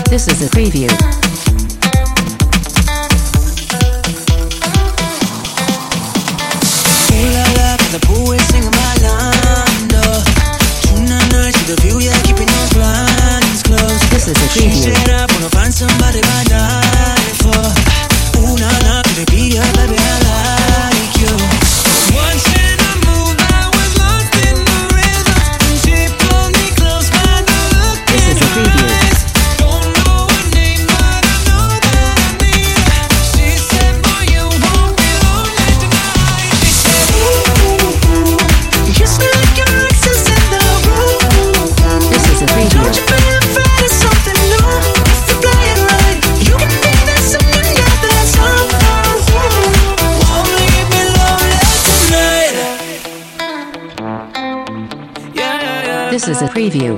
This is a preview. Ooh la la, by the pool, we're singing my line. Tonight night, see the view, yeah, keeping those blinds closed. This is a She preview. said I wanna find somebody by night for. Ooh la la, baby, yeah, baby, I like you. Once in a move, I was lost in the rhythm, and she pulled me close by the look This in is a her preview. eyes. Don't know her name, but I know that I need her. She said, boy, you won't be lonely tonight. She said, ooh, kiss me like your ex is in the room. This is a preview. Don't you be afraid of something new? If you play it right, you can be that someone, yeah, that's someone who won't leave me lonely tonight. Yeah. This is a preview.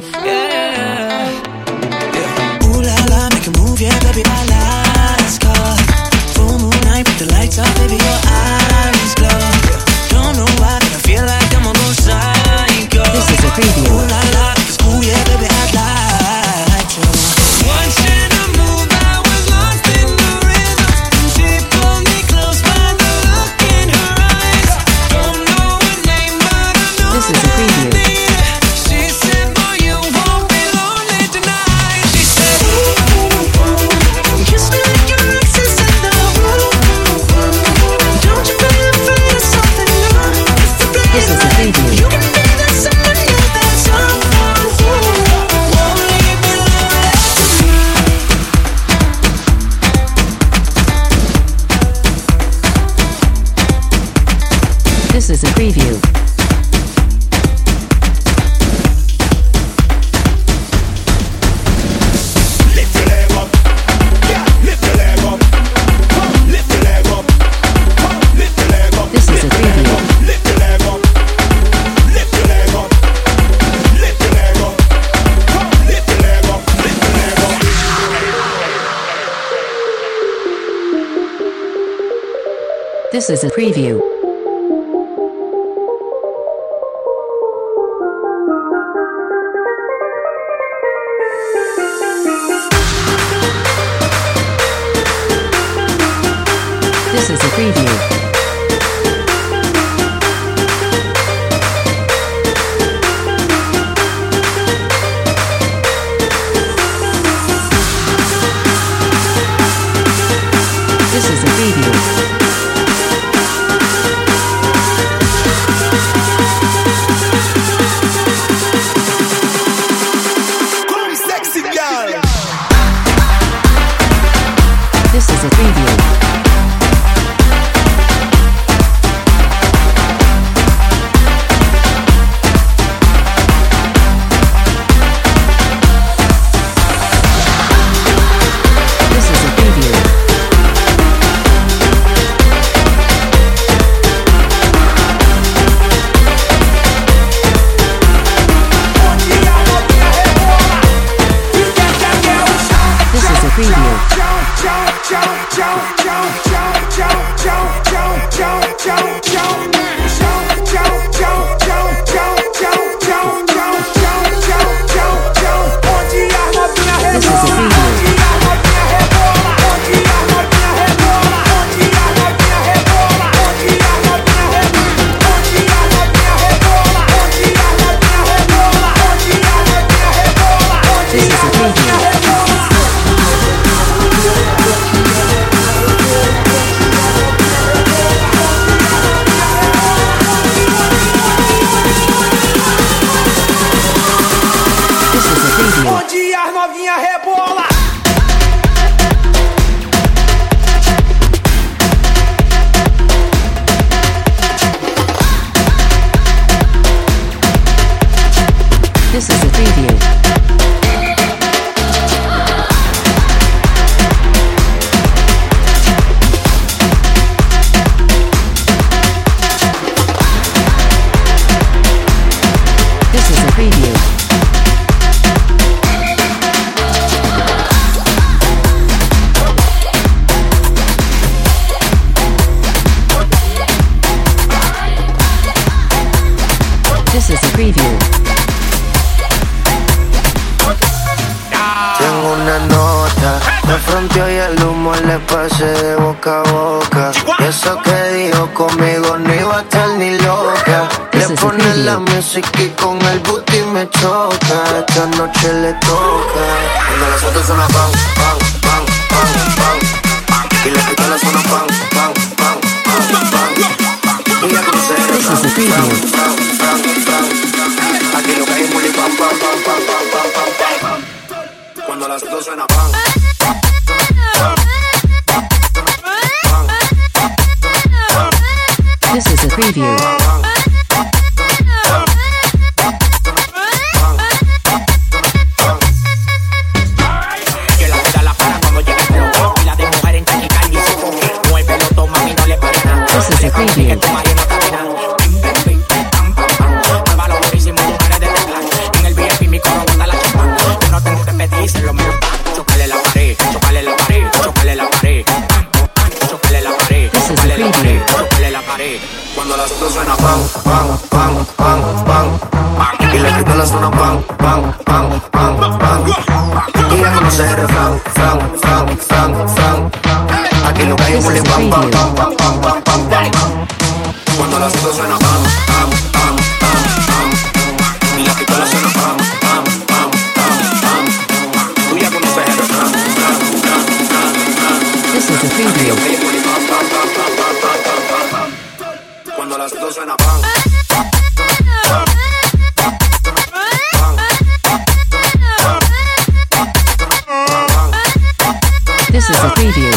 Ooh la la, make a move, yeah, baby, I like car. Full moon night, put the lights off, baby, your eyes glow. Don't know why, but I feel like I'm on both psycho. This is a preview. Ooh la la, it's cool, yeah, baby, I'd like to. Once in a move, I was lost in the rhythm, and she pulled me close by the look in her eyes. Don't know her name, but I know This is a preview. she said, boy, you won't be lonely tonight. She said, ooh, kiss me like your ex is in the room. Don't you be afraid of something new? If you play This is a it right, preview. you can be that someone, yeah, that's someone who won't leave me lonely tonight. This is a preview. Lift your leg up, yeah. Lift your leg up, lift your leg up, lift your leg up. This is a preview. Lift your leg up, lift your leg up, lift your leg up, lift your leg up, lift your leg up. This is a preview. This is a preview. This is a preview. Come sexy girl. This is a preview. This is a preview. This is a preview. This is a preview. This is a preview. This is a preview. Onde as novinhas rebola. This is a preview. This is a preview. This is a preview. Tengo una nota nota. Me fronteó y el humo le pasé de boca a boca. Y eso que dijo conmigo no iba a estar ni loca. Le pone la música y con el booty me choca. Esta noche le toca. Cuando las fotos suenan bang, bang, bang, bang, bang. Y la pistola suena bang, bang, bang, bang, bang. Y ya no sé, bang, bang, bang, bang, bang. Aquí lo que hay es muy bang, bang, bang, bang, bang, bang, bang, bang. Cuando las fotos suenan bang. This is a preview. Que la vida la para cuando llega el reloj. Y la de mujer en cañica y dice muévelo, toma y no le pares nada. This is a preview. Que tu marido no está bien. Pim, pim, pim, pam, pam, pam. Muévalo durísimo, mujeres de teclán. En el VIP mi coro bota la champán. Yo no tengo que pedirse lo mío. Chocale la pared, chocale la pared, chocale la pared. Chocale la pared, chocale la pared, chocale la pared. Cuando las fotos suenan bang, bang, bang, bang, bang. Y la pistola suena bang, bang, bang, bang, bang. Y ya conoce el refrán, fran, fran, fran, fran. Aquí lo que hay es muy bang, bang, bang, bang, bang, bang, bang, bang. Cuando las fotos suenan bang, bang, bang, bang, bang. Y la pistola suena bang, bang, bang, bang, bang. Tú ya conoces el refrán, fran, fran, fran, fran. This is a preview. Cuando las dos suenan bang. This is a preview.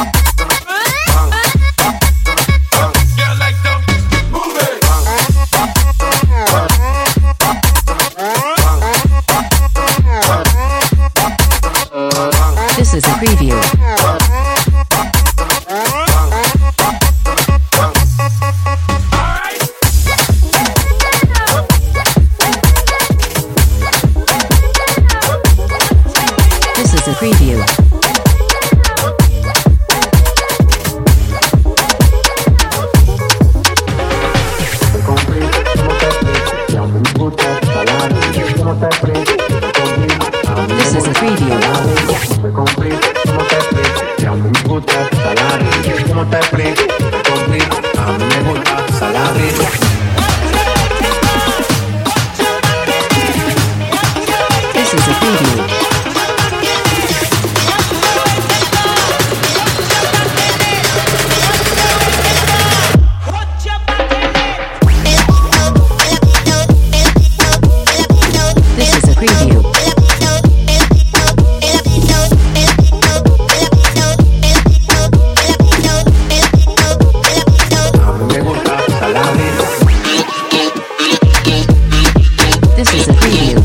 This is a preview. This is a preview. This is a preview. This is a preview. This is a preview. This is a preview.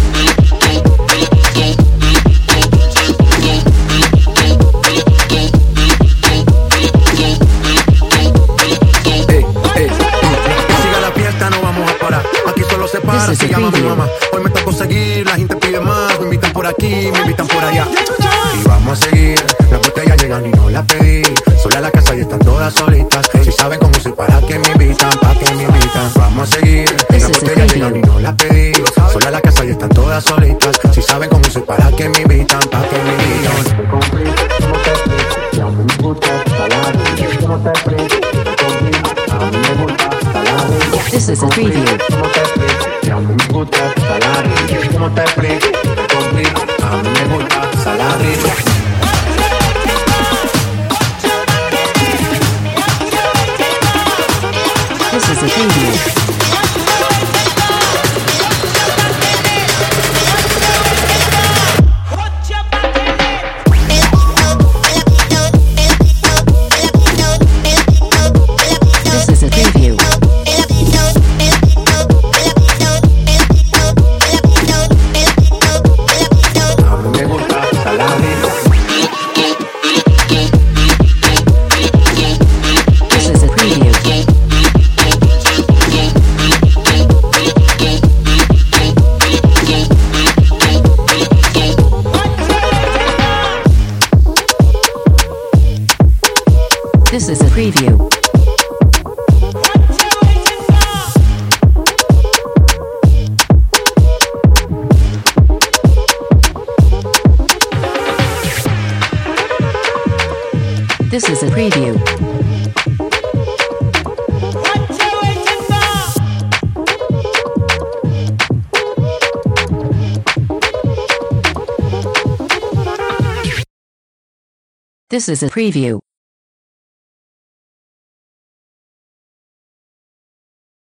Que siga la fiesta, no vamos a parar. Aquí solo se para, This is se a llama mi preview. mamá. Hoy me tocó seguir, la gente pide más. Me invitan por aquí, me invitan por allá. Y vamos a seguir, las botellas llegan y no las pedí. Sola en la casa y están todas solitas. Si saben cómo soy, para que me invitan, para que me invitan. Vamos a seguir, This las is a botellas preview. llegan y no las pedí. Sola en la casa y están todas solitas. Si saben cómo soy, para que me invitan, para que me invitan. This is a preview. This is a preview. This is a preview. This is a preview. This is a preview. This is a preview.